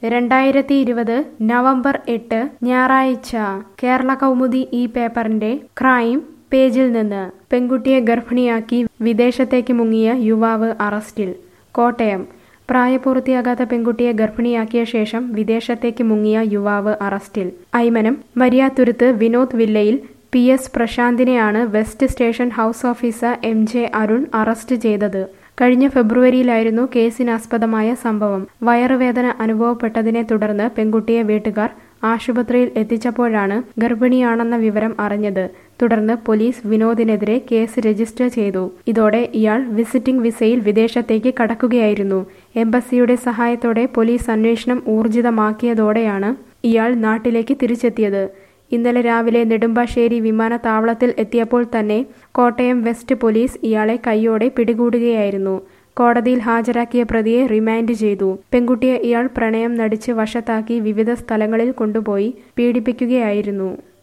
2020 November 8 ഞായറാഴ്ച കേരള കൗമുദി ഈ പേപ്പറിന്റെ ക്രൈം പേജിൽ നിന്ന് പെൺകുട്ടിയെ ഗർഭിണിയാക്കി വിദേശത്തേക്ക് മുങ്ങിയ യുവാവ് അറസ്റ്റിൽ. കോട്ടയം പ്രായപൂർത്തിയാകാത്ത പെൺകുട്ടിയെ ഗർഭിണിയാക്കിയ ശേഷം വിദേശത്തേക്ക് മുങ്ങിയ യുവാവ് അറസ്റ്റിൽ. അയ്മനം മരിയാത്തുരുത്ത് വിനോദ് വില്ലയിൽ PS പ്രശാന്തിനെയാണ് west station house officer MJ Arun arrest ചെയ്തത്. കഴിഞ്ഞ ഫെബ്രുവരിയിലായിരുന്നു കേസിനാസ്പദമായ സംഭവം. വയറുവേദന അനുഭവപ്പെട്ടതിനെ തുടർന്ന് പെൺകുട്ടിയെ വീട്ടുകാർ ആശുപത്രിയിൽ എത്തിച്ചപ്പോഴാണ് ഗർഭിണിയാണെന്ന വിവരം അറിഞ്ഞത്. തുടർന്ന് പോലീസ് വിനോദിനെതിരെ കേസ് രജിസ്റ്റർ ചെയ്തു. ഇതോടെ ഇയാൾ വിസിറ്റിംഗ് വിസയിൽ വിദേശത്തേക്ക് കടക്കുകയായിരുന്നു. എംബസിയുടെ സഹായത്തോടെ പോലീസ് അന്വേഷണം ഊർജിതമാക്കിയതോടെയാണ് ഇയാൾ നാട്ടിലേക്ക് തിരിച്ചെത്തിയത്. ഇന്നലെ രാവിലെ നെടുമ്പാശ്ശേരി വിമാനത്താവളത്തിൽ എത്തിയപ്പോൾ തന്നെ കോട്ടയം വെസ്റ്റ് പോലീസ് ഇയാളെ കൈയോടെ പിടികൂടുകയായിരുന്നു. കോടതിയിൽ ഹാജരാക്കിയ പ്രതിയെ റിമാൻഡ് ചെയ്തു. പെൺകുട്ടിയെ ഇയാൾ പ്രണയം നടിച്ച് വശത്താക്കി വിവിധ സ്ഥലങ്ങളിൽ കൊണ്ടുപോയി പീഡിപ്പിക്കുകയായിരുന്നു.